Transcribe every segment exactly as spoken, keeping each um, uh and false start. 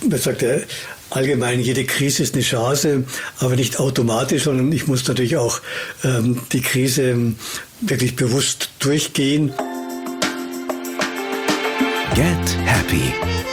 man sagt ja allgemein, jede Krise ist eine Chance, aber nicht automatisch, sondern ich muss natürlich auch ähm, die Krise wirklich bewusst durchgehen. Get Happy.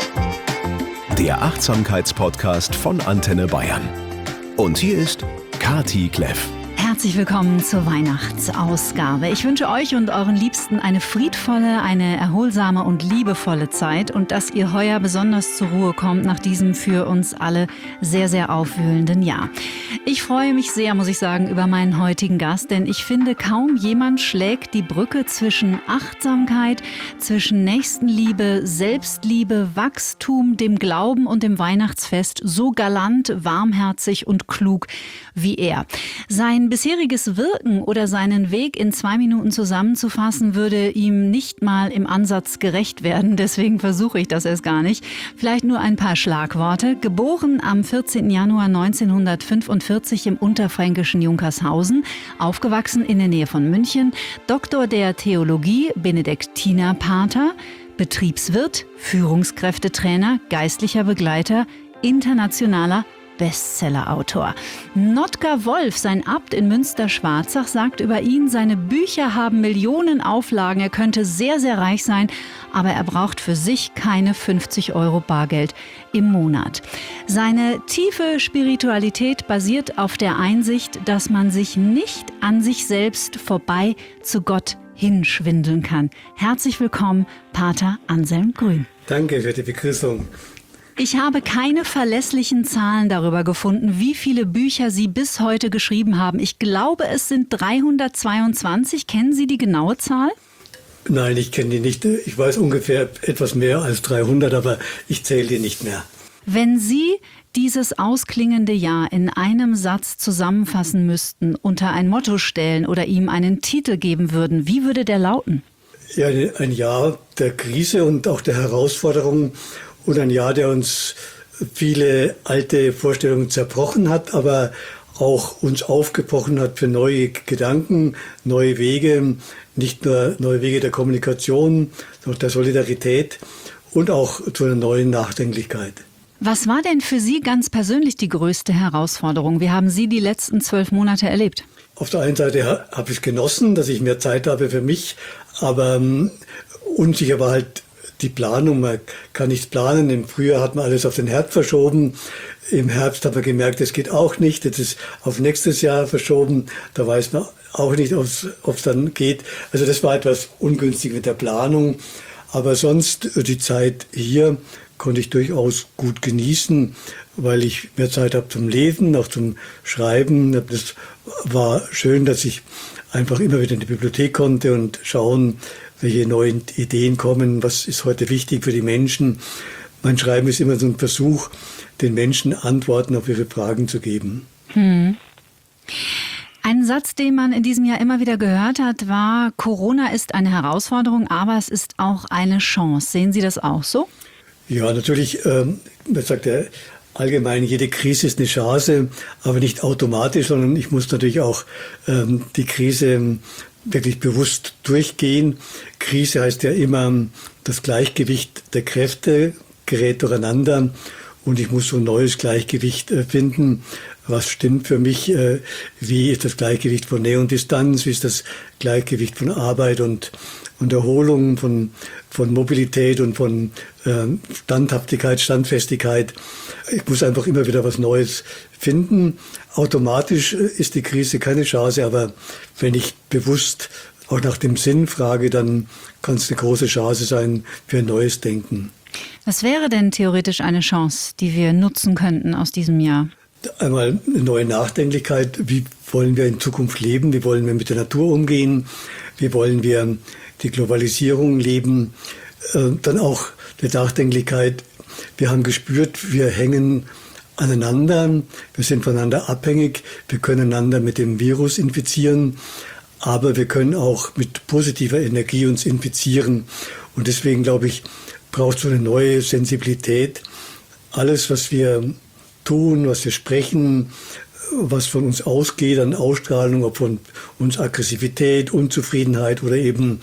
Der Achtsamkeitspodcast von Antenne Bayern. Und hier ist Kati Kleff. Herzlich willkommen zur Weihnachtsausgabe. Ich wünsche euch und euren Liebsten eine friedvolle, eine erholsame und liebevolle Zeit und dass ihr heuer besonders zur Ruhe kommt nach diesem für uns alle sehr, sehr aufwühlenden Jahr. Ich freue mich sehr, muss ich sagen, über meinen heutigen Gast, denn ich finde, kaum jemand schlägt die Brücke zwischen Achtsamkeit, zwischen Nächstenliebe, Selbstliebe, Wachstum, dem Glauben und dem Weihnachtsfest so galant, warmherzig und klug wie er. Sein bisheriges Wirken oder seinen Weg in zwei Minuten zusammenzufassen, würde ihm nicht mal im Ansatz gerecht werden. Deswegen versuche ich das erst gar nicht. Vielleicht nur ein paar Schlagworte. Geboren am vierzehnten Januar neunzehnhundertfünfundvierzig im unterfränkischen Junkershausen, aufgewachsen in der Nähe von München, Doktor der Theologie, Benediktinerpater, Betriebswirt, Führungskräftetrainer, geistlicher Begleiter, internationaler Bestsellerautor. Notker Wolf, sein Abt in Münster-Schwarzach, sagt über ihn, seine Bücher haben Millionen Auflagen, er könnte sehr, sehr reich sein, aber er braucht für sich keine fünfzig Euro Bargeld im Monat. Seine tiefe Spiritualität basiert auf der Einsicht, dass man sich nicht an sich selbst vorbei zu Gott hinschwindeln kann. Herzlich willkommen, Pater Anselm Grün. Danke für die Begrüßung. Ich habe keine verlässlichen Zahlen darüber gefunden, wie viele Bücher Sie bis heute geschrieben haben. Ich glaube, es sind dreihundertzweiundzwanzig. Kennen Sie die genaue Zahl? Nein, ich kenne die nicht. Ich weiß ungefähr etwas mehr als dreihundert, aber ich zähle die nicht mehr. Wenn Sie dieses ausklingende Jahr in einem Satz zusammenfassen müssten, unter ein Motto stellen oder ihm einen Titel geben würden, wie würde der lauten? Ja, ein Jahr der Krise und auch der Herausforderungen. Und ein Jahr, der uns viele alte Vorstellungen zerbrochen hat, aber auch uns aufgebrochen hat für neue Gedanken, neue Wege, nicht nur neue Wege der Kommunikation, sondern der Solidarität und auch zu einer neuen Nachdenklichkeit. Was war denn für Sie ganz persönlich die größte Herausforderung? Wie haben Sie die letzten zwölf Monate erlebt? Auf der einen Seite habe ich es genossen, dass ich mehr Zeit habe für mich, aber um, unsicher war halt die Planung. Man kann nicht planen. Im Frühjahr hat man alles auf den Herbst verschoben. Im Herbst hat man gemerkt, das geht auch nicht. Jetzt ist auf nächstes Jahr verschoben. Da weiß man auch nicht, ob es dann geht. Also das war etwas ungünstig mit der Planung. Aber sonst die Zeit hier konnte ich durchaus gut genießen, weil ich mehr Zeit habe zum Lesen, auch zum Schreiben. Das war schön, dass ich einfach immer wieder in die Bibliothek konnte und schauen, welche neuen Ideen kommen, was ist heute wichtig für die Menschen. Mein Schreiben ist immer so ein Versuch, den Menschen Antworten auf ihre Fragen zu geben. Hm. Ein Satz, den man in diesem Jahr immer wieder gehört hat, war, Corona ist eine Herausforderung, aber es ist auch eine Chance. Sehen Sie das auch so? Ja, natürlich, ähm, man sagt ja allgemein, jede Krise ist eine Chance, aber nicht automatisch, sondern ich muss natürlich auch ähm, die Krise wirklich bewusst durchgehen. Krise heißt ja immer, das Gleichgewicht der Kräfte gerät durcheinander und ich muss so ein neues Gleichgewicht finden. Was stimmt für mich? Wie ist das Gleichgewicht von Nähe und Distanz? Wie ist das Gleichgewicht von Arbeit und, und Erholung, von, von Mobilität und von Standhaftigkeit, Standfestigkeit? Ich muss einfach immer wieder was Neues finden. Automatisch ist die Krise keine Chance, aber wenn ich bewusst auch nach dem Sinn frage, dann kann es eine große Chance sein für ein neues Denken. Was wäre denn theoretisch eine Chance, die wir nutzen könnten aus diesem Jahr? Einmal eine neue Nachdenklichkeit. Wie wollen wir in Zukunft leben? Wie wollen wir mit der Natur umgehen? Wie wollen wir die Globalisierung leben? Dann auch die Nachdenklichkeit. Wir haben gespürt, wir hängen aneinander, wir sind voneinander abhängig, wir können einander mit dem Virus infizieren, aber wir können auch mit positiver Energie uns infizieren. Und deswegen, glaube ich, braucht es so eine neue Sensibilität. Alles, was wir tun, was wir sprechen, was von uns ausgeht an Ausstrahlung, ob von uns Aggressivität, Unzufriedenheit oder eben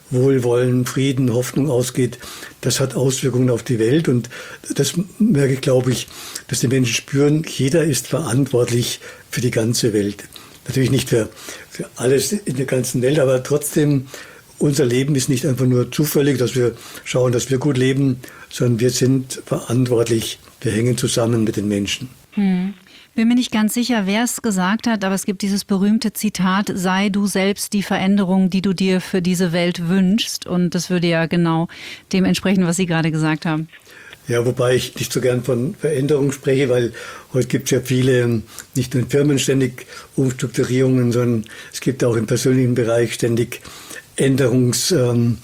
Wohlwollen, Frieden, Hoffnung ausgeht, das hat Auswirkungen auf die Welt. Und das merke ich, glaube ich, dass die Menschen spüren, jeder ist verantwortlich für die ganze Welt. Natürlich nicht für, für alles in der ganzen Welt, aber trotzdem, unser Leben ist nicht einfach nur zufällig, dass wir schauen, dass wir gut leben, sondern wir sind verantwortlich. Wir hängen zusammen mit den Menschen. Hm. Bin mir nicht ganz sicher, wer es gesagt hat, aber es gibt dieses berühmte Zitat, sei du selbst die Veränderung, die du dir für diese Welt wünschst. Und das würde ja genau dem entsprechen, was Sie gerade gesagt haben. Ja, wobei ich nicht so gern von Veränderung spreche, weil heute gibt es ja viele, nicht nur in Firmen ständig Umstrukturierungen, sondern es gibt auch im persönlichen Bereich ständig Änderungsangebote.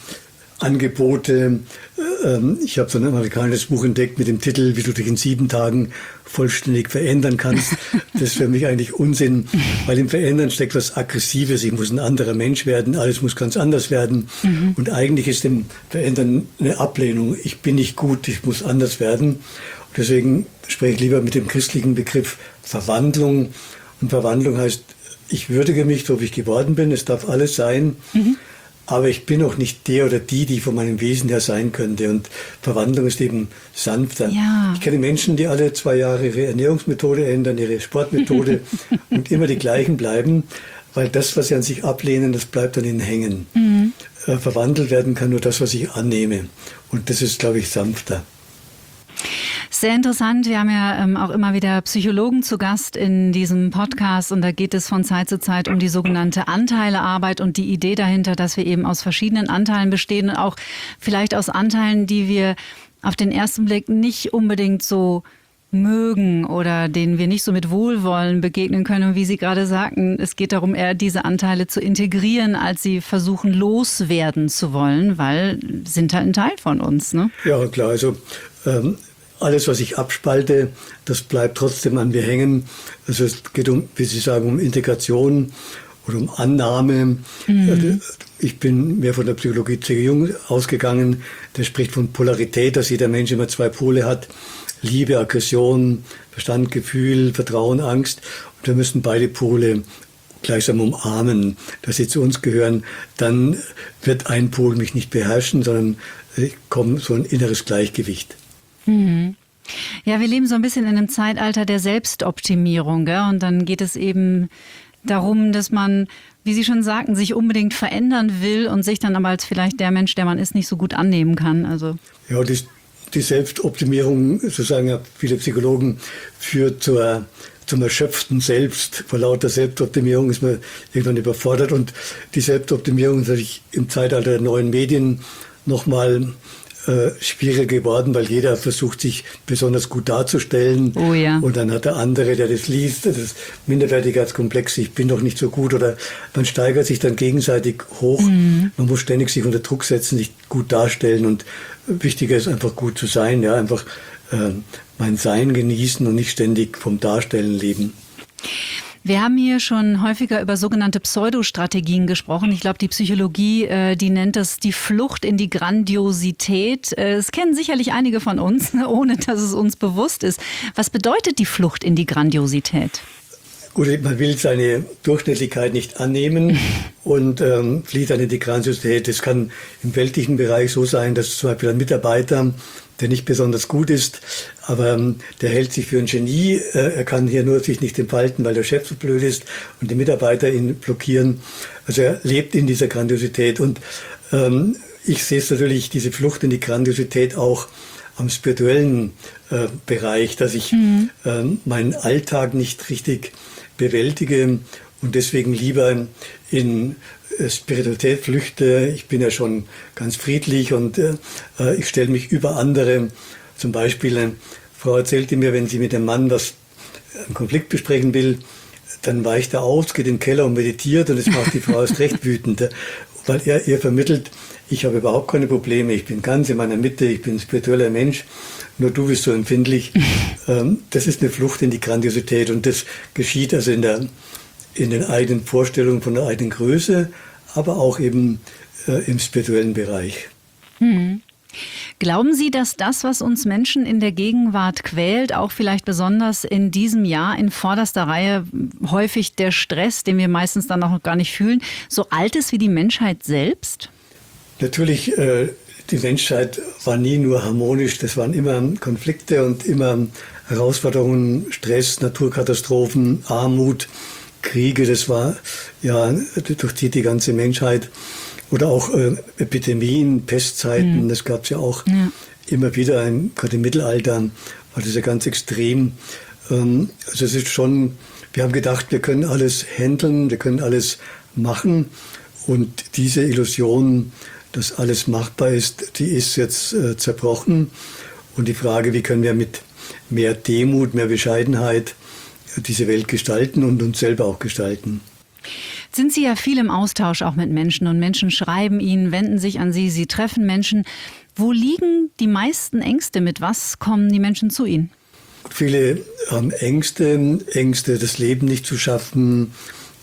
Ähm, ähm, ich habe so ein amerikanisches Buch entdeckt mit dem Titel, wie du dich in sieben Tagen vollständig verändern kannst. Das ist für mich eigentlich Unsinn, weil im Verändern steckt was Aggressives. Ich muss ein anderer Mensch werden, alles muss ganz anders werden. Mhm. Und eigentlich ist dem Verändern eine Ablehnung. Ich bin nicht gut, ich muss anders werden. Und deswegen spreche ich lieber mit dem christlichen Begriff Verwandlung. Und Verwandlung heißt, ich würdige mich, so wie ich geworden bin, es darf alles sein. Mhm. Aber ich bin auch nicht der oder die, die von meinem Wesen her sein könnte. Und Verwandlung ist eben sanfter. Ja. Ich kenne Menschen, die alle zwei Jahre ihre Ernährungsmethode ändern, ihre Sportmethode und immer die gleichen bleiben, weil das, was sie an sich ablehnen, das bleibt an ihnen hängen. Mhm. Äh, verwandelt werden kann nur das, was ich annehme. Und das ist, glaube ich, sanfter. Sehr interessant. Wir haben ja ähm, auch immer wieder Psychologen zu Gast in diesem Podcast und da geht es von Zeit zu Zeit um die sogenannte Anteilearbeit und die Idee dahinter, dass wir eben aus verschiedenen Anteilen bestehen und auch vielleicht aus Anteilen, die wir auf den ersten Blick nicht unbedingt so mögen oder denen wir nicht so mit Wohlwollen begegnen können. Und wie Sie gerade sagten, es geht darum, eher diese Anteile zu integrieren, als sie versuchen loswerden zu wollen, weil sind halt ein Teil von uns, ne? Ja, klar. Also ähm alles, was ich abspalte, das bleibt trotzdem an mir hängen. Also es geht um, wie Sie sagen, um Integration oder um Annahme. Mhm. Ich bin mehr von der Psychologie C G Jung ausgegangen. Der spricht von Polarität, dass jeder Mensch immer zwei Pole hat. Liebe, Aggression, Verstand, Gefühl, Vertrauen, Angst. Und wir müssen beide Pole gleichsam umarmen, dass sie zu uns gehören. Dann wird ein Pol mich nicht beherrschen, sondern kommt so ein inneres Gleichgewicht. Mhm. Ja, wir leben so ein bisschen in einem Zeitalter der Selbstoptimierung, gell? Und dann geht es eben darum, dass man, wie Sie schon sagten, sich unbedingt verändern will und sich dann aber als vielleicht der Mensch, der man ist, nicht so gut annehmen kann. Also ja, die, die Selbstoptimierung, so sagen ja viele Psychologen, führt zur, zum erschöpften Selbst. Vor lauter Selbstoptimierung ist man irgendwann überfordert und die Selbstoptimierung ist natürlich im Zeitalter der neuen Medien nochmal Äh, schwierig geworden, weil jeder versucht, sich besonders gut darzustellen. Oh ja. Und dann hat der andere, der das liest, das ist Minderwertigkeitskomplex, ich bin doch nicht so gut. Oder man steigert sich dann gegenseitig hoch. Mhm. Man muss ständig sich unter Druck setzen, sich gut darstellen. Und wichtiger ist einfach gut zu sein, ja, einfach äh, mein Sein genießen und nicht ständig vom Darstellen leben. Wir haben hier schon häufiger über sogenannte Pseudostrategien gesprochen. Ich glaube, die Psychologie, äh, die nennt das die Flucht in die Grandiosität. Äh, das kennen sicherlich einige von uns, ohne dass es uns bewusst ist. Was bedeutet die Flucht in die Grandiosität? Gut, man will seine Durchschnittlichkeit nicht annehmen und ähm, flieht dann in die Grandiosität. Es kann im weltlichen Bereich so sein, dass zum Beispiel ein Mitarbeiter, der nicht besonders gut ist, aber ähm, der hält sich für ein Genie. Äh, er kann hier nur sich nicht entfalten, weil der Chef so blöd ist und die Mitarbeiter ihn blockieren. Also er lebt in dieser Grandiosität. Und ähm, ich sehe es natürlich, diese Flucht in die Grandiosität auch am spirituellen äh, Bereich, dass ich mhm. äh, meinen Alltag nicht richtig bewältige und deswegen lieber in Spiritualität flüchte. Ich bin ja schon ganz friedlich und äh, ich stelle mich über andere. Zum Beispiel, eine Frau erzählte mir, wenn sie mit einem Mann was, einen Konflikt besprechen will, dann weicht er aus, geht in den Keller und meditiert und das macht die Frau erst recht wütend, weil er ihr vermittelt, ich habe überhaupt keine Probleme, ich bin ganz in meiner Mitte, ich bin ein spiritueller Mensch, nur du bist so empfindlich. ähm, das ist eine Flucht in die Grandiosität und das geschieht also in der in den eigenen Vorstellungen von der eigenen Größe, aber auch eben äh, im spirituellen Bereich. Hm. Glauben Sie, dass das, was uns Menschen in der Gegenwart quält, auch vielleicht besonders in diesem Jahr in vorderster Reihe häufig der Stress, den wir meistens dann auch noch gar nicht fühlen, so alt ist wie die Menschheit selbst? Natürlich, äh, die Menschheit war nie nur harmonisch, das waren immer Konflikte und immer Herausforderungen, Stress, Naturkatastrophen, Armut, Kriege, das war, ja, durchzieht die ganze Menschheit. Oder auch äh, Epidemien, Pestzeiten, mhm. das gab es ja auch ja. immer wieder, gerade im Mittelalter war das ja ganz extrem. Ähm, also es ist schon, wir haben gedacht, wir können alles handeln, wir können alles machen und diese Illusion, dass alles machbar ist, die ist jetzt äh, zerbrochen. Und die Frage, wie können wir mit mehr Demut, mehr Bescheidenheit äh, diese Welt gestalten und uns selber auch gestalten. Sind Sie ja viel im Austausch auch mit Menschen und Menschen schreiben Ihnen, wenden sich an Sie, Sie treffen Menschen. Wo liegen die meisten Ängste? Mit was kommen die Menschen zu Ihnen? Viele haben Ängste, Ängste, das Leben nicht zu schaffen,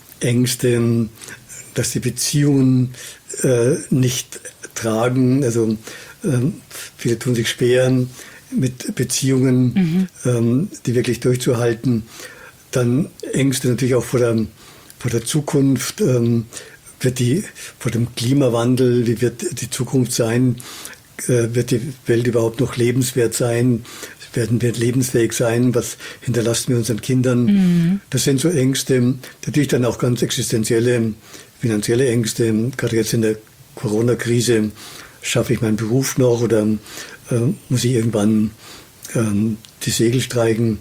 Ängste, dass die Beziehungen äh, nicht tragen. Also ähm, viele tun sich schwer mit Beziehungen, mhm. ähm, die wirklich durchzuhalten. Dann Ängste natürlich auch vor der, vor der Zukunft, ähm, wird die, vor dem Klimawandel, wie wird die Zukunft sein? Äh, wird die Welt überhaupt noch lebenswert sein? Werden wir lebensfähig sein? Was hinterlassen wir unseren Kindern? Mhm. Das sind so Ängste, natürlich dann auch ganz existenzielle, finanzielle Ängste. Gerade jetzt in der Corona-Krise, schaffe ich meinen Beruf noch oder äh, muss ich irgendwann äh, die Segel streichen?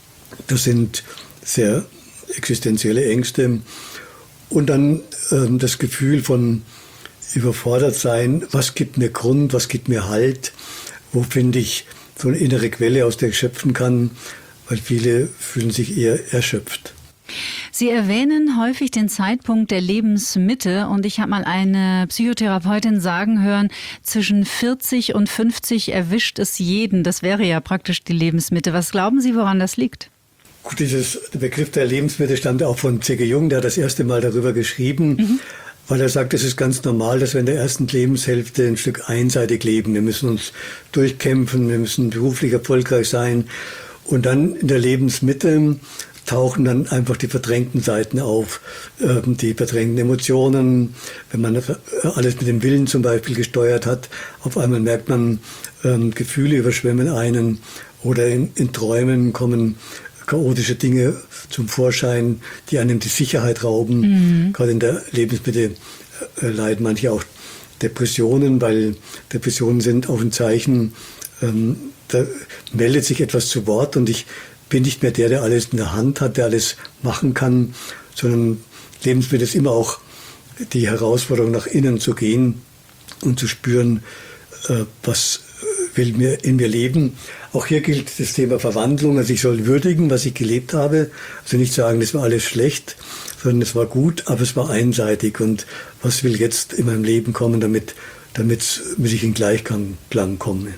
Das sind sehr existenzielle Ängste. Und dann äh, das Gefühl von überfordert sein. Was gibt mir Grund? Was gibt mir Halt? Wo finde ich so eine innere Quelle, aus der ich schöpfen kann, weil viele fühlen sich eher erschöpft. Sie erwähnen häufig den Zeitpunkt der Lebensmitte und ich habe mal eine Psychotherapeutin sagen hören, zwischen vierzig und fünfzig erwischt es jeden. Das wäre ja praktisch die Lebensmitte. Was glauben Sie, woran das liegt? Gut, dieses, der Begriff der Lebensmitte stammt auch von C G Jung, der hat das erste Mal darüber geschrieben. Mhm. Weil er sagt, es ist ganz normal, dass wir in der ersten Lebenshälfte ein Stück einseitig leben. Wir müssen uns durchkämpfen, wir müssen beruflich erfolgreich sein. Und dann in der Lebensmitte tauchen dann einfach die verdrängten Seiten auf, die verdrängten Emotionen. Wenn man alles mit dem Willen zum Beispiel gesteuert hat, auf einmal merkt man, Gefühle überschwemmen einen oder in, in Träumen kommen chaotische Dinge zum Vorschein, die einem die Sicherheit rauben. Mhm. Gerade in der Lebensmitte äh, leiden manche auch Depressionen, weil Depressionen sind auch ein Zeichen, ähm, da meldet sich etwas zu Wort und ich bin nicht mehr der, der alles in der Hand hat, der alles machen kann, sondern Lebensmitte ist immer auch die Herausforderung, nach innen zu gehen und zu spüren, äh, was will mir in mir leben. Auch hier gilt das Thema Verwandlung. Also ich soll würdigen, was ich gelebt habe. Also nicht sagen, das war alles schlecht, sondern es war gut, aber es war einseitig. Und was will jetzt in meinem Leben kommen, damit, damit ich in Gleichklang komme?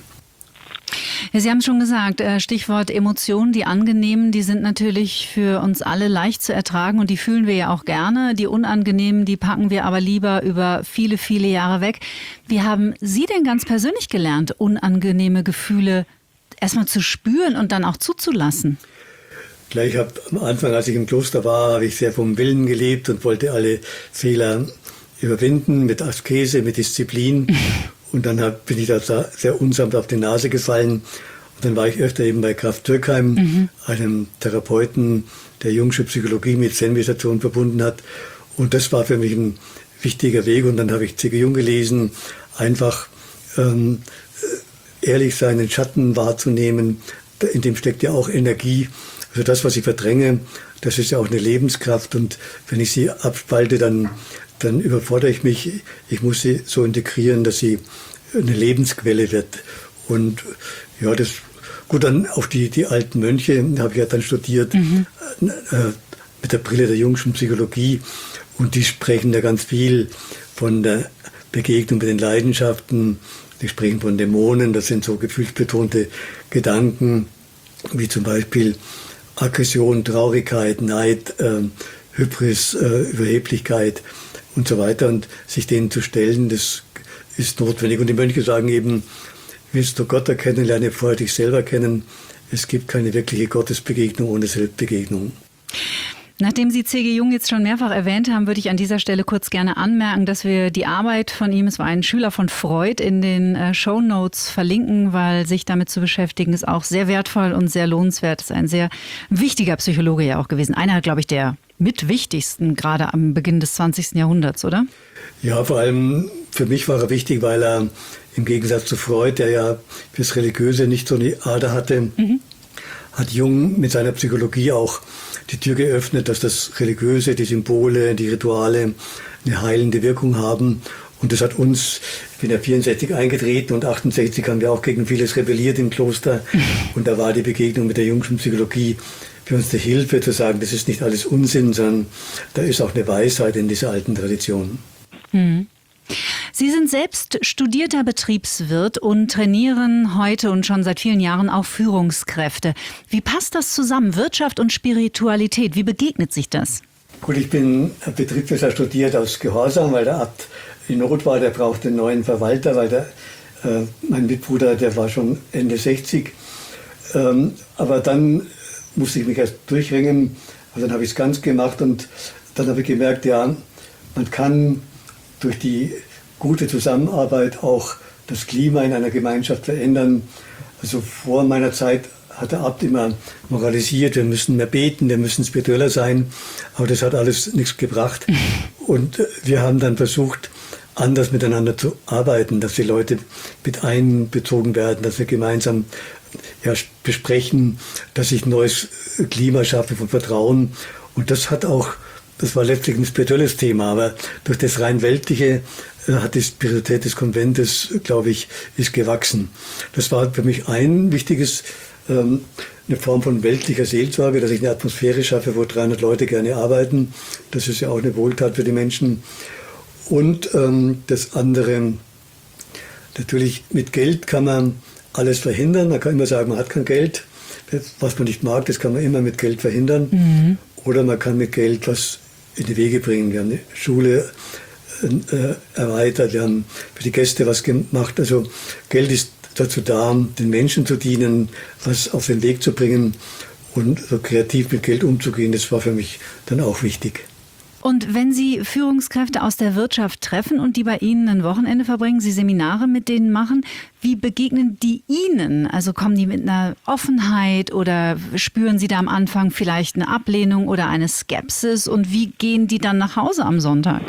Ja, Sie haben es schon gesagt, Stichwort Emotionen, die angenehmen, die sind natürlich für uns alle leicht zu ertragen und die fühlen wir ja auch gerne. Die unangenehmen, die packen wir aber lieber über viele, viele Jahre weg. Wie haben Sie denn ganz persönlich gelernt, unangenehme Gefühle erstmal zu spüren und dann auch zuzulassen? Gleich hab, am Anfang, als ich im Kloster war, habe ich sehr vom Willen gelebt und wollte alle Fehler überwinden mit Askese, mit Disziplin. Und dann hab, bin ich da sehr unsanft auf die Nase gefallen. Und dann war ich öfter eben bei Graf Türkheim, mhm. einem Therapeuten, der Jungsche Psychologie mit Zen-Meditation verbunden hat. Und das war für mich ein wichtiger Weg. Und dann habe ich C G Jung gelesen, einfach ähm, ehrlich sein, den Schatten wahrzunehmen. In dem steckt ja auch Energie. Also das, was ich verdränge, das ist ja auch eine Lebenskraft. Und wenn ich sie abspalte, dann dann überfordere ich mich. Ich muss sie so integrieren, dass sie eine Lebensquelle wird. Und ja, das gut, dann auch die, die alten Mönche habe ich ja dann studiert, mhm. äh, mit der Brille der Jungschen Psychologie. Und die sprechen ja ganz viel von der Begegnung mit den Leidenschaften. Die sprechen von Dämonen. Das sind so gefühlsbetonte Gedanken, wie zum Beispiel Aggression, Traurigkeit, Neid, äh, Hybris, äh, Überheblichkeit und so weiter, und sich denen zu stellen, das ist notwendig. Und die Mönche sagen eben, willst du Gott erkennen, lerne vorher dich selber kennen. Es gibt keine wirkliche Gottesbegegnung ohne Selbstbegegnung. Nachdem Sie C G. Jung jetzt schon mehrfach erwähnt haben, würde ich an dieser Stelle kurz gerne anmerken, dass wir die Arbeit von ihm, es war ein Schüler von Freud, in den äh, Shownotes verlinken, weil sich damit zu beschäftigen ist auch sehr wertvoll und sehr lohnenswert. Ist ein sehr wichtiger Psychologe ja auch gewesen. Einer, glaube ich, der mitwichtigsten, gerade am Beginn des zwanzigsten Jahrhunderts, oder? Ja, vor allem für mich war er wichtig, weil er im Gegensatz zu Freud, der ja fürs Religiöse nicht so eine Ader hatte, mhm. hat Jung mit seiner Psychologie auch die Tür geöffnet, dass das Religiöse, die Symbole, die Rituale eine heilende Wirkung haben. Und das hat uns, ich bin ja vierundsechzig eingetreten und achtundsechzig haben wir auch gegen vieles rebelliert im Kloster. Und da war die Begegnung mit der Jungschen Psychologie für uns eine Hilfe, zu sagen, das ist nicht alles Unsinn, sondern da ist auch eine Weisheit in dieser alten Tradition. Hm. Sie sind selbst studierter Betriebswirt und trainieren heute und schon seit vielen Jahren auch Führungskräfte. Wie passt das zusammen, Wirtschaft und Spiritualität? Wie begegnet sich das? Gut, ich bin Betriebswirt studiert aus Gehorsam, weil der Abt in Not war, der brauchte einen neuen Verwalter, weil der, äh, mein Mitbruder, der war schon Ende sechzig. Ähm, aber dann musste ich mich erst durchringen, also dann habe ich es ganz gemacht und dann habe ich gemerkt, ja, man kann durch die gute Zusammenarbeit auch das Klima in einer Gemeinschaft verändern. Also vor meiner Zeit hat der Abt immer moralisiert, wir müssen mehr beten, wir müssen spiritueller sein, aber das hat alles nichts gebracht. Und wir haben dann versucht, anders miteinander zu arbeiten, dass die Leute mit einbezogen werden, dass wir gemeinsam ja, besprechen, dass ich ein neues Klima schaffe von Vertrauen. Und das hat auch Das war letztlich ein spirituelles Thema, aber durch das rein weltliche äh, hat die Spiritualität des Konventes, glaube ich, ist gewachsen. Das war für mich ein wichtiges, ähm, eine Form von weltlicher Seelsorge, dass ich eine Atmosphäre schaffe, wo dreihundert Leute gerne arbeiten. Das ist ja auch eine Wohltat für die Menschen. Und ähm, das andere, natürlich mit Geld kann man alles verhindern. Man kann immer sagen, man hat kein Geld. Was man nicht mag, das kann man immer mit Geld verhindern. Mhm. Oder man kann mit Geld was in die Wege bringen. Wir haben eine Schule äh, erweitert, wir haben für die Gäste was gemacht. Also Geld ist dazu da, den Menschen zu dienen, was auf den Weg zu bringen und so kreativ mit Geld umzugehen. Das war für mich dann auch wichtig. Und wenn Sie Führungskräfte aus der Wirtschaft treffen und die bei Ihnen ein Wochenende verbringen, Sie Seminare mit denen machen, wie begegnen die Ihnen? Also kommen die mit einer Offenheit oder spüren Sie da am Anfang vielleicht eine Ablehnung oder eine Skepsis? Und wie gehen die dann nach Hause am Sonntag?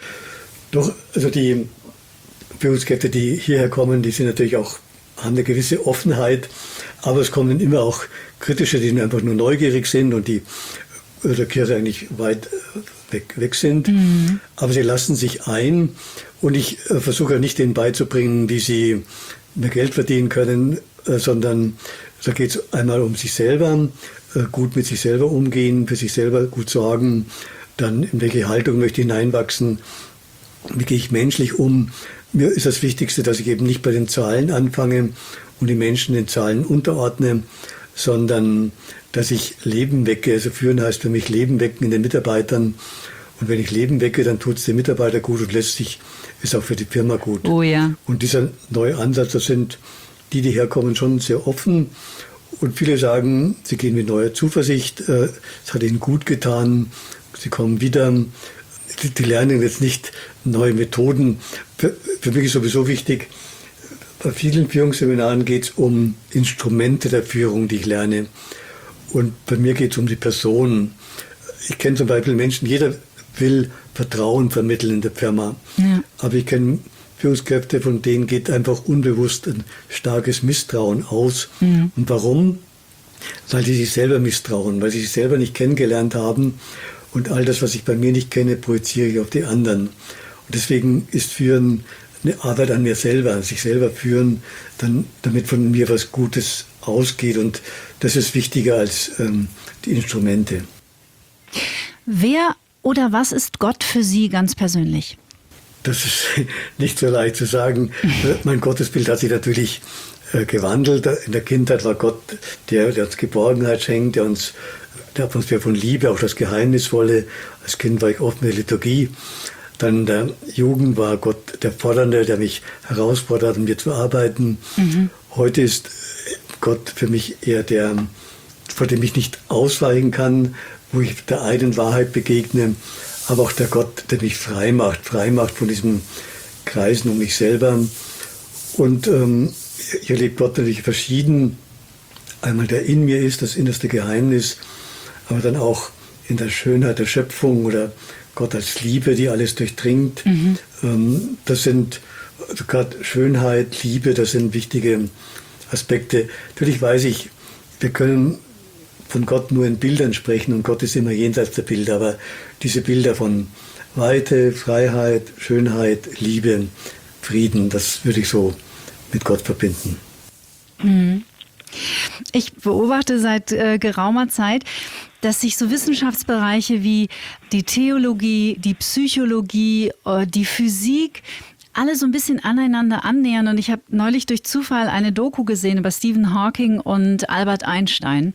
Doch, also die Führungskräfte, die hierher kommen, die sind natürlich auch, haben eine gewisse Offenheit, aber es kommen immer auch kritische, die einfach nur neugierig sind und die der Kirche eigentlich weit weg, weg sind. Mhm. Aber sie lassen sich ein und ich äh, versuche nicht denen beizubringen, wie sie mehr Geld verdienen können, äh, sondern da geht es einmal um sich selber, äh, gut mit sich selber umgehen, für sich selber gut sorgen, dann in welche Haltung möchte ich hineinwachsen, wie gehe ich menschlich um. Mir ist das Wichtigste, dass ich eben nicht bei den Zahlen anfange und die Menschen den Zahlen unterordne, sondern dass ich Leben wecke. Also führen heißt für mich Leben wecken in den Mitarbeitern. Und wenn ich Leben wecke, dann tut es den Mitarbeiter gut und letztlich ist auch für die Firma gut. Oh ja. Und dieser neue Ansatz, das sind die, die herkommen, schon sehr offen. Und viele sagen, sie gehen mit neuer Zuversicht. Es hat ihnen gut getan. Sie kommen wieder. Die, die lernen jetzt nicht neue Methoden. Für, für mich ist sowieso wichtig, bei vielen Führungsseminaren geht es um Instrumente der Führung, die ich lerne. Und bei mir geht es um die Person. Ich kenne zum Beispiel Menschen, jeder will Vertrauen vermitteln in der Firma. Ja. Aber ich kenne Führungskräfte, von denen geht einfach unbewusst ein starkes Misstrauen aus. Ja. Und warum? Weil sie sich selber misstrauen, weil sie sich selber nicht kennengelernt haben. Und all das, was ich bei mir nicht kenne, projiziere ich auf die anderen. Und deswegen ist Führen eine Arbeit an mir selber, sich selber führen, dann, damit von mir was Gutes ausgeht. Und das ist wichtiger als ähm, die Instrumente. Wer oder was ist Gott für Sie ganz persönlich? Das ist nicht so leicht zu sagen. Mein Gottesbild hat sich natürlich äh, gewandelt. In der Kindheit war Gott, der, der uns Geborgenheit schenkt, der uns der Atmosphäre von Liebe, auch das Geheimnisvolle. Als Kind war ich oft mit der Liturgie. Dann in der Jugend war Gott der Fordernde, der mich herausfordert, an mir zu arbeiten. Mhm. Heute ist Gott für mich eher der vor dem ich nicht ausweichen kann, wo ich der einen Wahrheit begegne, aber auch der Gott, der mich frei macht, frei macht von diesen Kreisen um mich selber. Und ähm, ich erlebe Gott natürlich verschieden. Einmal der in mir ist, das innerste Geheimnis, aber dann auch in der Schönheit der Schöpfung oder Gott als Liebe, die alles durchdringt. Mhm. Ähm, das sind also gerade Schönheit, Liebe, das sind wichtige Aspekte. Natürlich weiß ich, wir können von Gott nur in Bildern sprechen und Gott ist immer jenseits der Bilder, aber diese Bilder von Weite, Freiheit, Schönheit, Liebe, Frieden, das würde ich so mit Gott verbinden. Mhm. Ich beobachte seit äh, geraumer Zeit, dass sich so Wissenschaftsbereiche wie die Theologie, die Psychologie, äh, die Physik alle so ein bisschen aneinander annähern. Und ich habe neulich durch Zufall eine Doku gesehen über Stephen Hawking und Albert Einstein.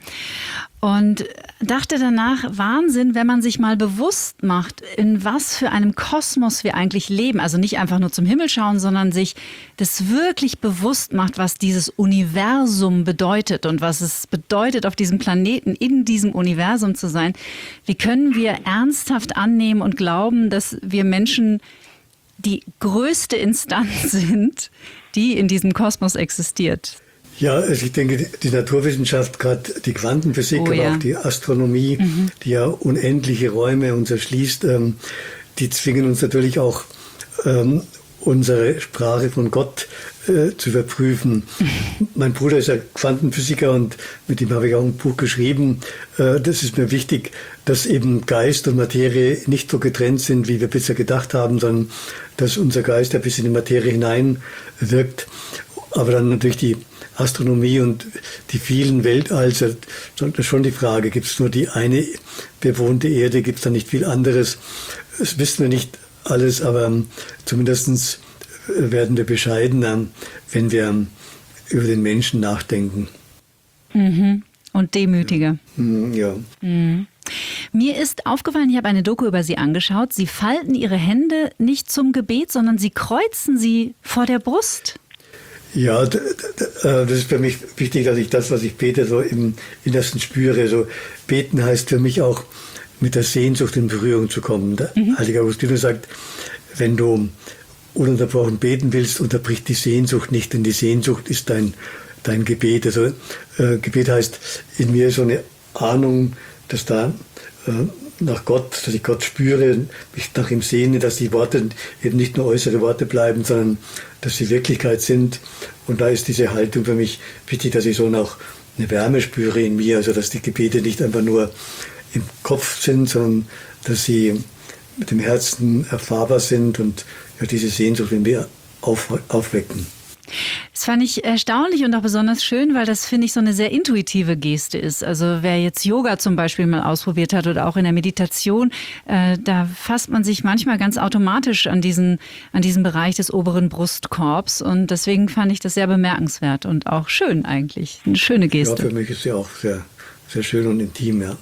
Und dachte danach, Wahnsinn, wenn man sich mal bewusst macht, in was für einem Kosmos wir eigentlich leben. Also nicht einfach nur zum Himmel schauen, sondern sich das wirklich bewusst macht, was dieses Universum bedeutet und was es bedeutet, auf diesem Planeten, in diesem Universum zu sein. Wie können wir ernsthaft annehmen und glauben, dass wir Menschen die größte Instanz sind, die in diesem Kosmos existiert? Ja, also ich denke, die Naturwissenschaft, gerade die Quantenphysik, oh, aber ja. auch die Astronomie, mhm. die ja unendliche Räume uns erschließt, ähm, die zwingen uns natürlich auch, ähm, unsere Sprache von Gott äh, zu überprüfen. Mhm. Mein Bruder ist ja Quantenphysiker und mit ihm habe ich auch ein Buch geschrieben. Äh, das ist mir wichtig, dass eben Geist und Materie nicht so getrennt sind, wie wir bisher gedacht haben, sondern dass unser Geist ja bis in die Materie hinein wirkt. Aber dann natürlich die Astronomie und die vielen Weltalls, das ist schon die Frage, gibt es nur die eine bewohnte Erde, gibt es da nicht viel anderes? Das wissen wir nicht alles, aber zumindest werden wir bescheidener, wenn wir über den Menschen nachdenken. Mhm. Und demütiger. Ja. Mhm. Mir ist aufgefallen, ich habe eine Doku über Sie angeschaut, Sie falten Ihre Hände nicht zum Gebet, sondern Sie kreuzen sie vor der Brust. Ja, das ist für mich wichtig, dass ich das, was ich bete, so im Innersten spüre. So beten heißt für mich auch, mit der Sehnsucht in Berührung zu kommen. Der mhm. Heilige Augustinus sagt, wenn du ununterbrochen beten willst, unterbricht die Sehnsucht nicht, denn die Sehnsucht ist dein, dein Gebet. Also äh, Gebet heißt in mir so eine Ahnung, dass da äh, nach Gott, dass ich Gott spüre, mich nach ihm sehne, dass die Worte eben nicht nur äußere Worte bleiben, sondern dass sie Wirklichkeit sind. Und da ist diese Haltung für mich wichtig, dass ich so noch eine Wärme spüre in mir, also dass die Gebete nicht einfach nur im Kopf sind, sondern dass sie mit dem Herzen erfahrbar sind und ja, diese Sehnsucht in mir auf, aufwecken. Das fand ich erstaunlich und auch besonders schön, weil das, finde ich, so eine sehr intuitive Geste ist. Also wer jetzt Yoga zum Beispiel mal ausprobiert hat oder auch in der Meditation, äh, da fasst man sich manchmal ganz automatisch an diesen, an diesen Bereich des oberen Brustkorbs. Und deswegen fand ich das sehr bemerkenswert und auch schön eigentlich. Eine schöne Geste. Ja, für mich ist sie auch sehr, sehr schön und intim, ja.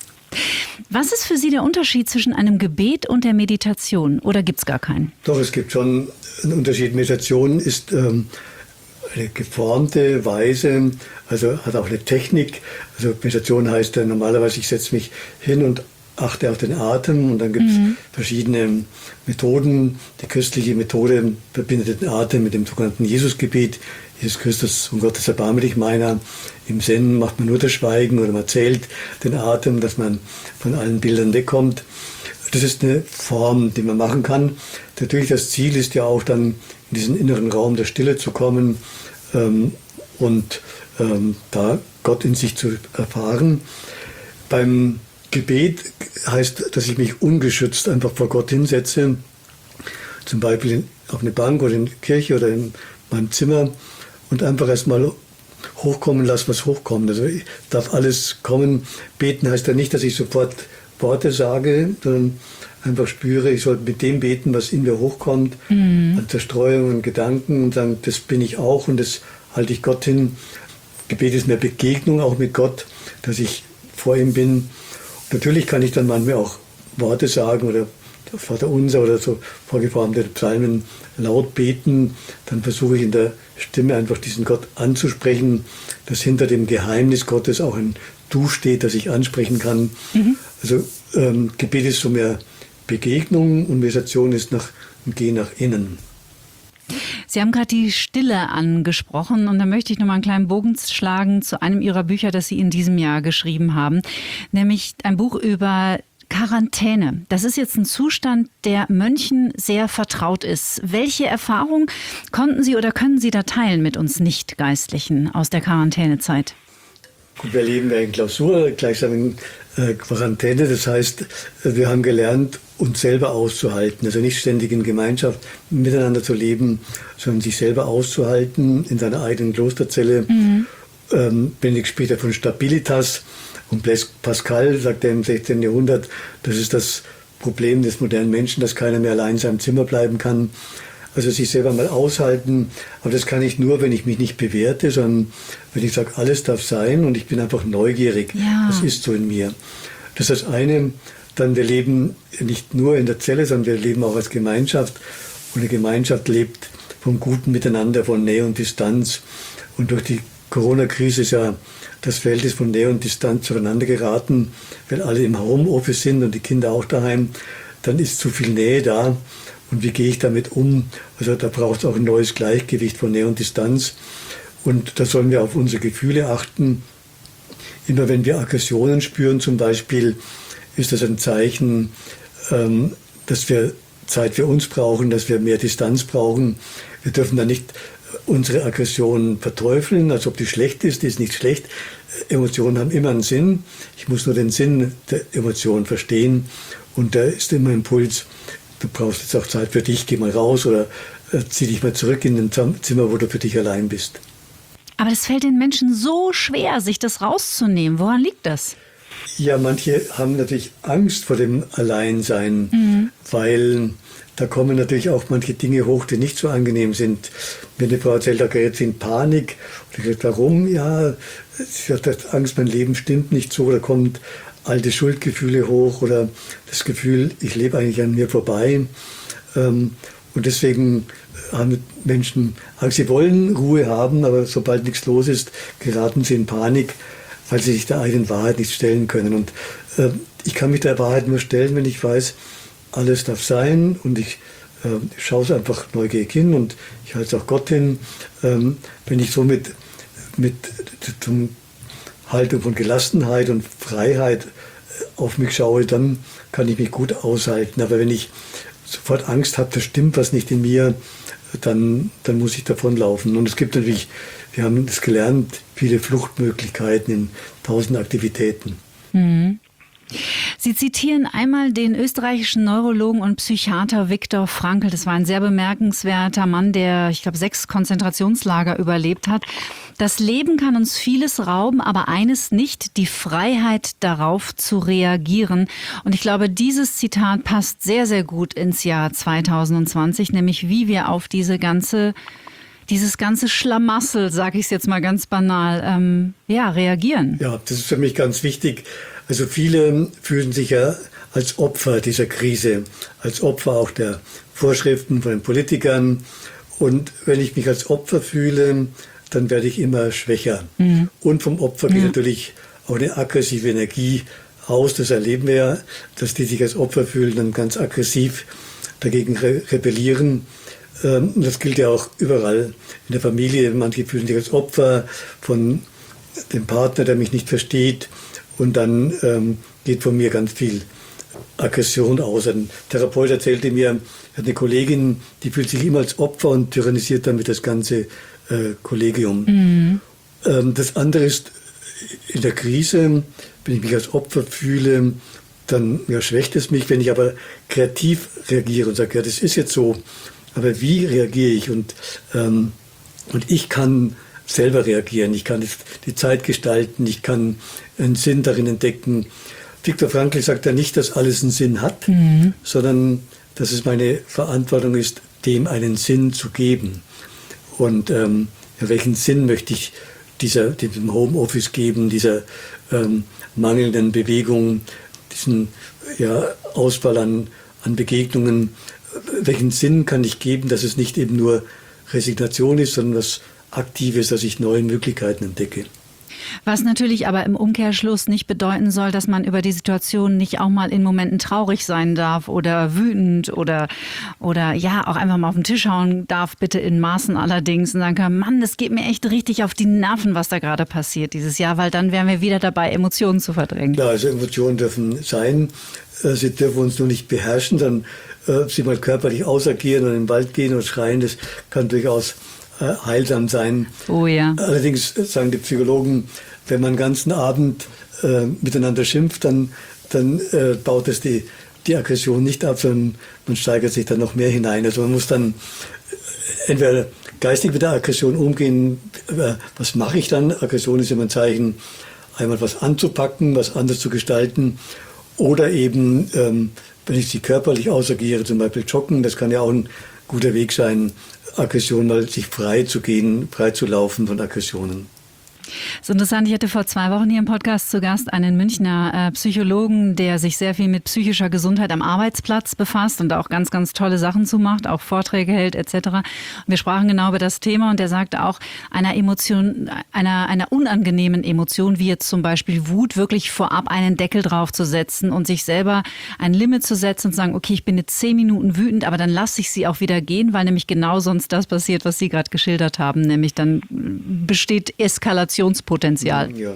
Was ist für Sie der Unterschied zwischen einem Gebet und der Meditation? Oder gibt es gar keinen? Doch, es gibt schon einen Unterschied. Meditation ist ähm, eine geformte Weise, also hat auch eine Technik. Also Meditation heißt ja normalerweise, ich setze mich hin und achte auf den Atem und dann gibt es mhm. verschiedene Methoden. Die christliche Methode verbindet den Atem mit dem sogenannten Jesusgebet. Jesus Christus, um Gottes erbarme dich meiner. Im Zen macht man nur das Schweigen oder man zählt den Atem, dass man von allen Bildern wegkommt. Das ist eine Form, die man machen kann. Natürlich das Ziel ist ja auch dann in diesen inneren Raum der Stille zu kommen ähm, und ähm, da Gott in sich zu erfahren. Beim Gebet heißt, dass ich mich ungeschützt einfach vor Gott hinsetze, zum Beispiel auf eine Bank oder in der Kirche oder in meinem Zimmer und einfach erstmal hochkommen lasse, was hochkommt. Also ich darf alles kommen. Beten heißt ja nicht, dass ich sofort Worte sage, sondern einfach spüre, ich sollte mit dem beten, was in mir hochkommt, mhm. an Zerstreuungen und Gedanken und sagen, das bin ich auch und das halte ich Gott hin. Gebet ist eine Begegnung auch mit Gott, dass ich vor ihm bin. Natürlich kann ich dann manchmal auch Worte sagen oder Vater Unser oder so vorgeformte Psalmen laut beten. Dann versuche ich in der Stimme einfach diesen Gott anzusprechen, dass hinter dem Geheimnis Gottes auch ein Du steht, das ich ansprechen kann. Mhm. Also ähm, Gebet ist so mehr Begegnung und Meditation ist nach ein Gehen nach innen. Sie haben gerade die Stille angesprochen und da möchte ich noch mal einen kleinen Bogen schlagen zu einem Ihrer Bücher, das Sie in diesem Jahr geschrieben haben, nämlich ein Buch über Quarantäne. Das ist jetzt ein Zustand, der Mönchen sehr vertraut ist. Welche Erfahrung konnten Sie oder können Sie da teilen mit uns Nicht-Geistlichen aus der Quarantänezeit? Gut, wir leben ja in Klausur, gleichsam in äh, Quarantäne. Das heißt, wir haben gelernt, uns selber auszuhalten. Also nicht ständig in Gemeinschaft miteinander zu leben, sondern sich selber auszuhalten in seiner eigenen Klosterzelle. Mhm. Ähm, Benedikt spricht ja von Stabilitas. Und Blaise Pascal sagt er im sechzehnten Jahrhundert, das ist das Problem des modernen Menschen, dass keiner mehr allein in seinem Zimmer bleiben kann. Also sich selber mal aushalten. Aber das kann ich nur, wenn ich mich nicht bewerte, sondern wenn ich sage, alles darf sein und ich bin einfach neugierig. Ja. Das ist so in mir. Das ist das eine. Dann wir leben nicht nur in der Zelle, sondern wir leben auch als Gemeinschaft. Und eine Gemeinschaft lebt vom guten Miteinander, von Nähe und Distanz. Und durch die Corona-Krise ist ja das Verhältnis von Nähe und Distanz zueinander geraten, weil alle im Homeoffice sind und die Kinder auch daheim. Dann ist zu viel Nähe da. Und wie gehe ich damit um? Also da braucht es auch ein neues Gleichgewicht von Nähe und Distanz. Und da sollen wir auf unsere Gefühle achten. Immer wenn wir Aggressionen spüren zum Beispiel, ist das ein Zeichen, ähm, dass wir Zeit für uns brauchen, dass wir mehr Distanz brauchen. Wir dürfen da nicht unsere Aggression verteufeln, als ob die schlecht ist. Die ist nicht schlecht. Emotionen haben immer einen Sinn. Ich muss nur den Sinn der Emotionen verstehen. Und da ist immer Impuls, du brauchst jetzt auch Zeit für dich, geh mal raus oder äh, zieh dich mal zurück in ein Zimmer, wo du für dich allein bist. Aber das fällt den Menschen so schwer, sich das rauszunehmen. Woran liegt das? Ja, manche haben natürlich Angst vor dem Alleinsein, mhm. weil da kommen natürlich auch manche Dinge hoch, die nicht so angenehm sind. Wenn eine Frau erzählt, da gerät sie in Panik. Und ich sage, warum? Ja, sie hat Angst, mein Leben stimmt nicht so. Da kommt alte Schuldgefühle hoch oder das Gefühl, ich lebe eigentlich an mir vorbei. Und deswegen haben Menschen Angst, sie wollen Ruhe haben, aber sobald nichts los ist, geraten sie in Panik, weil sie sich der eigenen Wahrheit nicht stellen können. Und äh, ich kann mich der Wahrheit nur stellen, wenn ich weiß, alles darf sein und ich äh, schaue es einfach neugierig hin und ich halte es auch Gott hin. Ähm, wenn ich so mit, mit zum Haltung von Gelassenheit und Freiheit auf mich schaue, dann kann ich mich gut aushalten. Aber wenn ich sofort Angst habe, da stimmt was nicht in mir, dann, dann muss ich davonlaufen. Und es gibt natürlich, wir haben das gelernt, viele Fluchtmöglichkeiten in tausend Aktivitäten. Mhm. Sie zitieren einmal den österreichischen Neurologen und Psychiater Viktor Frankl. Das war ein sehr bemerkenswerter Mann, der, ich glaube, sechs Konzentrationslager überlebt hat. Das Leben kann uns vieles rauben, aber eines nicht, die Freiheit darauf zu reagieren. Und ich glaube, dieses Zitat passt sehr, sehr gut ins Jahr zweitausendzwanzig, nämlich wie wir auf diese ganze, dieses ganze Schlamassel, sage ich es jetzt mal ganz banal, ähm, ja, reagieren. Ja, das ist für mich ganz wichtig. Also viele fühlen sich ja als Opfer dieser Krise, als Opfer auch der Vorschriften von den Politikern. Und wenn ich mich als Opfer fühle, dann werde ich immer schwächer. Mhm. Und vom Opfer geht ja. natürlich auch eine aggressive Energie aus. Das erleben wir ja, dass die sich als Opfer fühlen, dann ganz aggressiv dagegen re- rebellieren. Ähm, das gilt ja auch überall in der Familie. Manche fühlen sich als Opfer von dem Partner, der mich nicht versteht. Und dann ähm, geht von mir ganz viel Aggression aus. Ein Therapeut erzählte mir, er hat eine Kollegin, die fühlt sich immer als Opfer und tyrannisiert damit das ganze äh, Kollegium. Mhm. Ähm, das andere ist, in der Krise, wenn ich mich als Opfer fühle, dann ja, schwächt es mich. Wenn ich aber kreativ reagiere und sage, ja, das ist jetzt so, aber wie reagiere ich? Und, ähm, und ich kann selber reagieren, ich kann die Zeit gestalten, ich kann einen Sinn darin entdecken. Viktor Frankl sagt ja nicht, dass alles einen Sinn hat, mhm. sondern dass es meine Verantwortung ist, dem einen Sinn zu geben. Und ähm, ja, welchen Sinn möchte ich dieser, diesem Homeoffice geben, dieser ähm, mangelnden Bewegung, diesen ja, Ausfall an, an Begegnungen? Welchen Sinn kann ich geben, dass es nicht eben nur Resignation ist, sondern was Aktives, dass ich neue Möglichkeiten entdecke. Was natürlich aber im Umkehrschluss nicht bedeuten soll, dass man über die Situation nicht auch mal in Momenten traurig sein darf oder wütend oder, oder ja, auch einfach mal auf den Tisch hauen darf, bitte in Maßen allerdings, und sagen kann, Mann, das geht mir echt richtig auf die Nerven, was da gerade passiert dieses Jahr, weil dann wären wir wieder dabei, Emotionen zu verdrängen. Ja, also Emotionen dürfen sein, sie dürfen uns nur nicht beherrschen, dann äh, sie mal körperlich ausagieren und in den Wald gehen und schreien, das kann durchaus äh, heilsam sein. Oh ja. Allerdings sagen die Psychologen, wenn man den ganzen Abend äh, miteinander schimpft, dann, dann äh, baut es die, die Aggression nicht ab, sondern man steigert sich dann noch mehr hinein. Also man muss dann entweder geistig mit der Aggression umgehen. Äh, was mache ich dann? Aggression ist immer ein Zeichen, einmal was anzupacken, was anders zu gestalten. Oder eben, ähm, wenn ich sie körperlich ausagiere, zum Beispiel joggen, das kann ja auch ein guter Weg sein, Aggression mal sich frei zu gehen, frei zu laufen von Aggressionen. Das ist interessant, ich hatte vor zwei Wochen hier im Podcast zu Gast einen Münchner äh, Psychologen, der sich sehr viel mit psychischer Gesundheit am Arbeitsplatz befasst und auch ganz, ganz tolle Sachen zu macht, auch Vorträge hält et cetera. Und wir sprachen genau über das Thema und der sagte auch, einer Emotion, einer, einer unangenehmen Emotion, wie jetzt zum Beispiel Wut, wirklich vorab einen Deckel drauf zu setzen und sich selber ein Limit zu setzen und zu sagen, okay, ich bin jetzt zehn Minuten wütend, aber dann lasse ich sie auch wieder gehen, weil nämlich genau sonst das passiert, was Sie gerade geschildert haben, nämlich dann besteht Eskalation. Potenzial. Ja.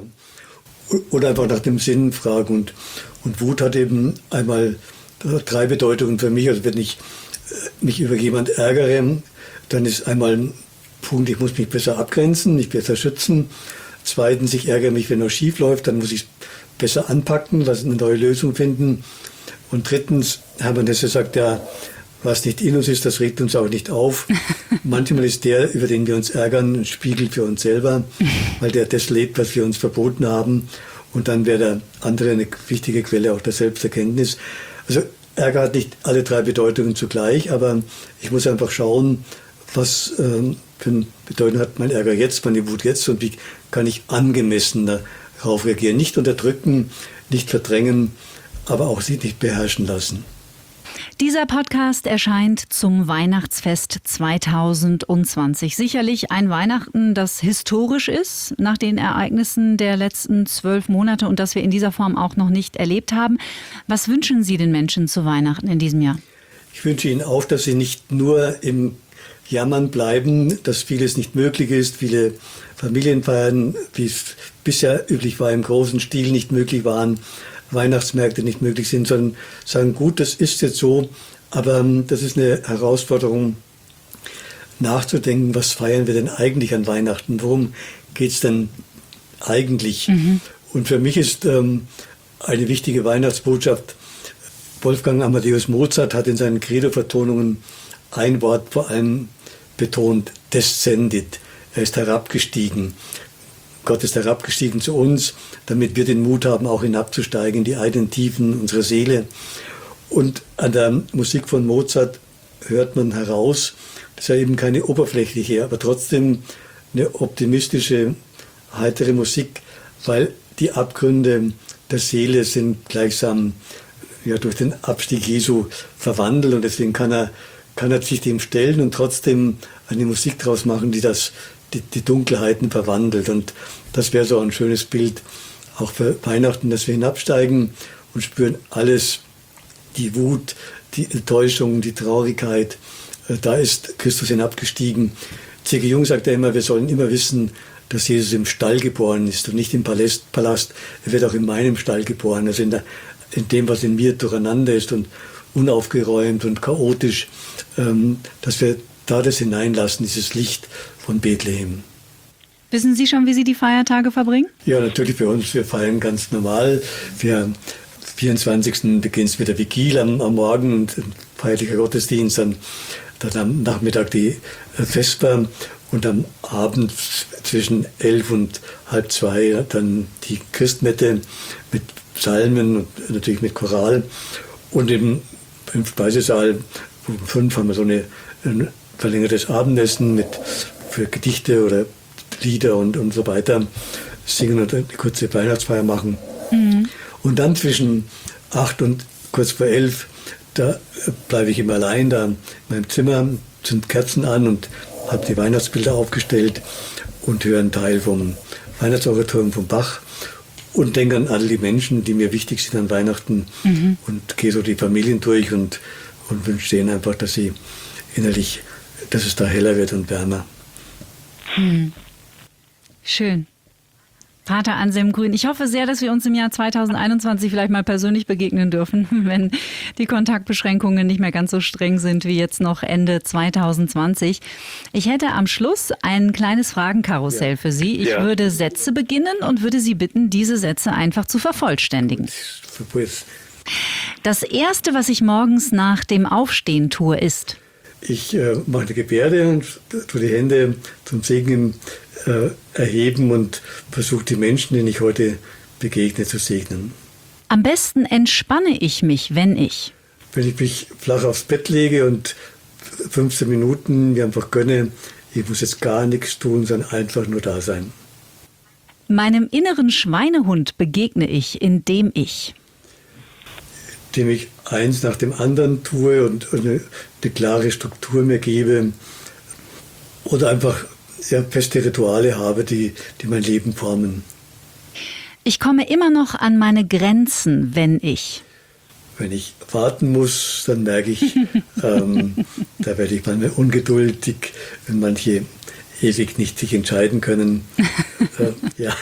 Oder einfach nach dem Sinn fragen. Und, und Wut hat eben einmal drei Bedeutungen für mich. Also wenn ich mich über jemand ärgere, dann ist einmal ein Punkt, ich muss mich besser abgrenzen, mich besser schützen. Zweitens, ich ärgere mich, wenn was schief läuft, dann muss ich es besser anpacken, was eine neue Lösung finden. Und drittens, Hermann Hesse sagt ja, was nicht in uns ist, das regt uns auch nicht auf. Manchmal ist der, über den wir uns ärgern, ein Spiegel für uns selber, weil der das lebt, was wir uns verboten haben. Und dann wäre der andere eine wichtige Quelle auch der Selbsterkenntnis. Also Ärger hat nicht alle drei Bedeutungen zugleich, aber ich muss einfach schauen, was äh, für eine Bedeutung hat mein Ärger jetzt, meine Wut jetzt und wie kann ich angemessen darauf reagieren. Nicht unterdrücken, nicht verdrängen, aber auch sie nicht beherrschen lassen. Dieser Podcast erscheint zum Weihnachtsfest zweitausendzwanzig. Sicherlich ein Weihnachten, das historisch ist nach den Ereignissen der letzten zwölf Monate und das wir in dieser Form auch noch nicht erlebt haben. Was wünschen Sie den Menschen zu Weihnachten in diesem Jahr? Ich wünsche Ihnen auch, dass Sie nicht nur im Jammern bleiben, dass vieles nicht möglich ist, viele Familienfeiern, wie es bisher üblich war, im großen Stil nicht möglich waren, Weihnachtsmärkte nicht möglich sind, sondern sagen, gut, das ist jetzt so, aber das ist eine Herausforderung, nachzudenken, was feiern wir denn eigentlich an Weihnachten, worum geht es denn eigentlich? Mhm. Und für mich ist ähm, eine wichtige Weihnachtsbotschaft, Wolfgang Amadeus Mozart hat in seinen Credo-Vertonungen ein Wort vor allem betont, descendit, er ist herabgestiegen. Gott ist herabgestiegen zu uns, damit wir den Mut haben, auch hinabzusteigen in die eigenen Tiefen unserer Seele. Und an der Musik von Mozart hört man heraus, das ist ja eben keine oberflächliche, aber trotzdem eine optimistische, heitere Musik, weil die Abgründe der Seele sind gleichsam ja, durch den Abstieg Jesu verwandelt und deswegen kann er, kann er sich dem stellen und trotzdem eine Musik draus machen, die das Die, die Dunkelheiten verwandelt. Und das wäre so ein schönes Bild auch für Weihnachten, dass wir hinabsteigen und spüren alles, die Wut, die Enttäuschung, die Traurigkeit. Da ist Christus hinabgestiegen. C G Jung sagt ja immer, wir sollen immer wissen, dass Jesus im Stall geboren ist und nicht im Palast. Er wird auch in meinem Stall geboren, also in, der, in dem, was in mir durcheinander ist und unaufgeräumt und chaotisch, ähm, dass wir da das hineinlassen, dieses Licht von Bethlehem. Wissen Sie schon, wie Sie die Feiertage verbringen? Ja, natürlich bei uns. Wir feiern ganz normal. Wir, vierundzwanzigsten beginnt es mit der Vigil am, am Morgen und ein feierlicher Gottesdienst. Dann, dann am Nachmittag die äh, Vesper und am Abend zwischen elf und halb zwei dann die Christmette mit Psalmen und natürlich mit Choral. Und im, im Speisesaal um fünf haben wir so eine, ein verlängertes Abendessen mit für Gedichte oder Lieder und, und so weiter singen und eine kurze Weihnachtsfeier machen. Mhm. Und dann zwischen acht und kurz vor elf, da bleibe ich immer allein da in meinem Zimmer, sind Kerzen an und habe die Weihnachtsbilder aufgestellt und höre einen Teil vom Weihnachtsoratorium von Bach und denke an all die Menschen, die mir wichtig sind an Weihnachten mhm. und gehe so die Familien durch und, und wünsche denen einfach, dass sie innerlich, dass es da heller wird und wärmer. Hm. Schön. Pater Anselm Grün, ich hoffe sehr, dass wir uns im Jahr zweitausendeinundzwanzig vielleicht mal persönlich begegnen dürfen, wenn die Kontaktbeschränkungen nicht mehr ganz so streng sind wie jetzt noch Ende zweitausendzwanzig. Ich hätte am Schluss ein kleines Fragenkarussell ja. für Sie. Ich ja. würde Sätze beginnen und würde Sie bitten, diese Sätze einfach zu vervollständigen. Das Erste, was ich morgens nach dem Aufstehen tue, ist? Ich äh, mache eine Gebärde und tue die Hände zum Segen äh, erheben und versuche die Menschen, denen ich heute begegne, zu segnen. Am besten entspanne ich mich, wenn ich? Wenn ich mich flach aufs Bett lege und fünfzehn Minuten mir einfach gönne, ich muss jetzt gar nichts tun, sondern einfach nur da sein. Meinem inneren Schweinehund begegne ich, indem ich? Indem ich eins nach dem anderen tue und eine, eine klare Struktur mir gebe oder einfach ja, feste Rituale habe, die, die mein Leben formen. Ich komme immer noch an meine Grenzen, wenn ich... Wenn ich warten muss, dann merke ich, ähm, da werde ich manchmal ungeduldig, wenn manche ewig nicht sich entscheiden können. äh, ja.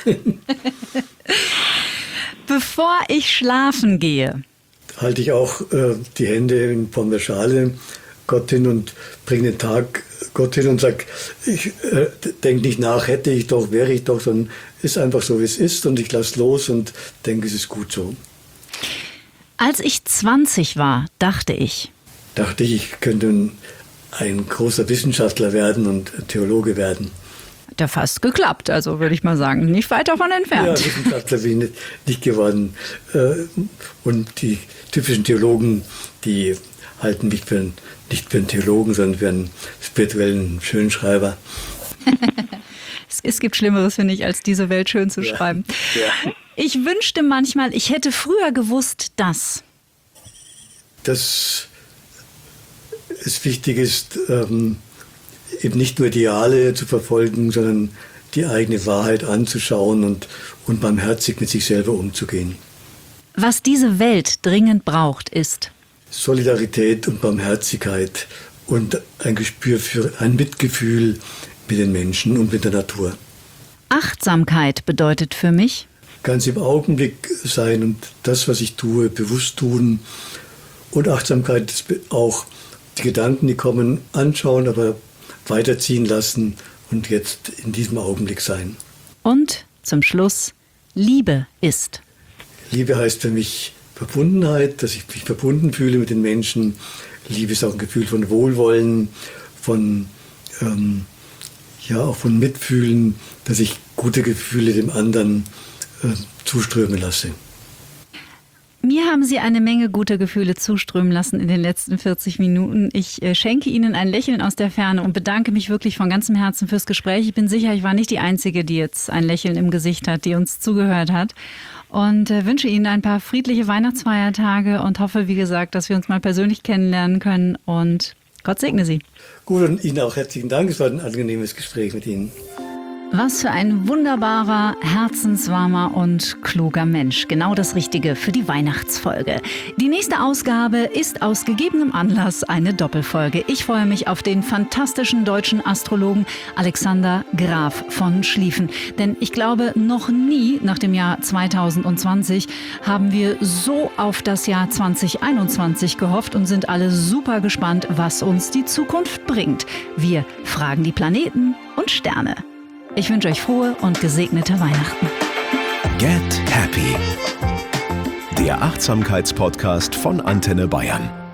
Bevor ich schlafen gehe, halte ich auch äh, die Hände in Form der Schale Gott hin und bringe den Tag Gott hin und sage, ich äh, denke nicht nach, hätte ich doch, wäre ich doch, sondern ist einfach so, wie es ist und ich lasse los und denke, es ist gut so. Als ich zwanzig war, dachte ich. Dachte ich, ich könnte ein, ein großer Wissenschaftler werden und Theologe werden. Hat ja fast geklappt, also würde ich mal sagen, nicht weit davon entfernt. Ja, Wissenschaftler bin ich nicht, nicht geworden. Und die typischen Theologen, die halten mich für einen, nicht für einen Theologen, sondern für einen spirituellen Schönschreiber. es, es gibt Schlimmeres, finde ich, als diese Welt schön zu ja. schreiben. Ja. Ich wünschte manchmal, ich hätte früher gewusst, dass... Dass es wichtig ist, ähm, eben nicht nur Ideale zu verfolgen, sondern die eigene Wahrheit anzuschauen und, und barmherzig mit sich selber umzugehen. Was diese Welt dringend braucht, ist Solidarität und Barmherzigkeit und ein Gespür für ein Mitgefühl mit den Menschen und mit der Natur. Achtsamkeit bedeutet für mich? Ganz im Augenblick sein und das, was ich tue, bewusst tun. Und Achtsamkeit ist auch die Gedanken, die kommen, anschauen, aber weiterziehen lassen und jetzt in diesem Augenblick sein. Und zum Schluss, Liebe ist? Liebe heißt für mich Verbundenheit, dass ich mich verbunden fühle mit den Menschen. Liebe ist auch ein Gefühl von Wohlwollen, von, ähm, ja, auch von Mitfühlen, dass ich gute Gefühle dem anderen äh, zuströmen lasse. Mir haben Sie eine Menge guter Gefühle zuströmen lassen in den letzten vierzig Minuten. Ich äh, schenke Ihnen ein Lächeln aus der Ferne und bedanke mich wirklich von ganzem Herzen fürs Gespräch. Ich bin sicher, ich war nicht die Einzige, die jetzt ein Lächeln im Gesicht hat, die uns zugehört hat. Und äh, wünsche Ihnen ein paar friedliche Weihnachtsfeiertage und hoffe, wie gesagt, dass wir uns mal persönlich kennenlernen können. Und Gott segne Sie. Gut, und Ihnen auch herzlichen Dank. Es war ein angenehmes Gespräch mit Ihnen. Was für ein wunderbarer, herzenswarmer und kluger Mensch. Genau das Richtige für die Weihnachtsfolge. Die nächste Ausgabe ist aus gegebenem Anlass eine Doppelfolge. Ich freue mich auf den fantastischen deutschen Astrologen Alexander Graf von Schlieffen. Denn ich glaube, noch nie nach dem Jahr zweitausendzwanzig haben wir so auf das Jahr zweitausendeinundzwanzig gehofft und sind alle super gespannt, was uns die Zukunft bringt. Wir fragen die Planeten und Sterne. Ich wünsche euch frohe und gesegnete Weihnachten. Get Happy. Der Achtsamkeitspodcast von Antenne Bayern.